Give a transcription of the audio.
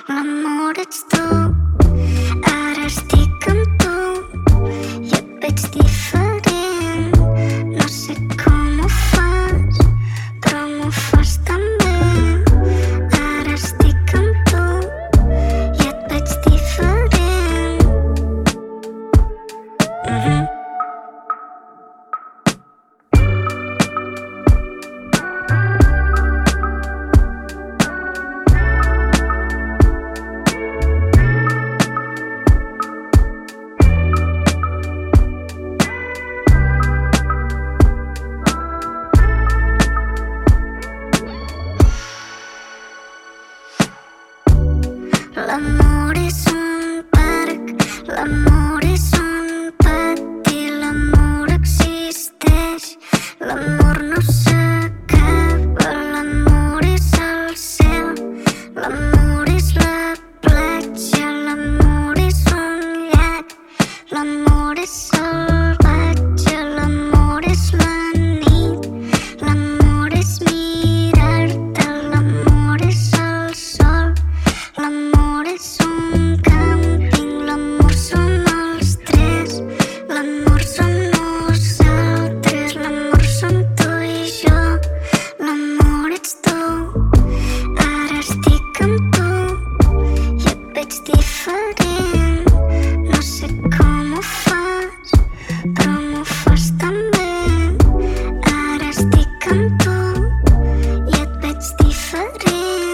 L'amor ets tu, ara estic amb tu i et veig diferent. No sé com ho fas, però m'ho fas tan bé. Ara estic amb tu i et veig diferent. L'amor és un parc, l'amor és un pati, l'amor existeix, l'amor no s'acaba, l'amor és el cel, l'amor és la platja, l'amor és un llac, l'amor és salvatge, l'amor és la nit, l'amor és mirar-te, l'amor és el sol, l'amor és un càmping, l'amor som els tres, l'amor som nosaltres, l'amor som tu i jo, l'amor ets tu, ara estic amb tu i et veig diferent. No sé com ho fas, però m'ho fas tan bé. Ara estic amb tu i et veig diferent.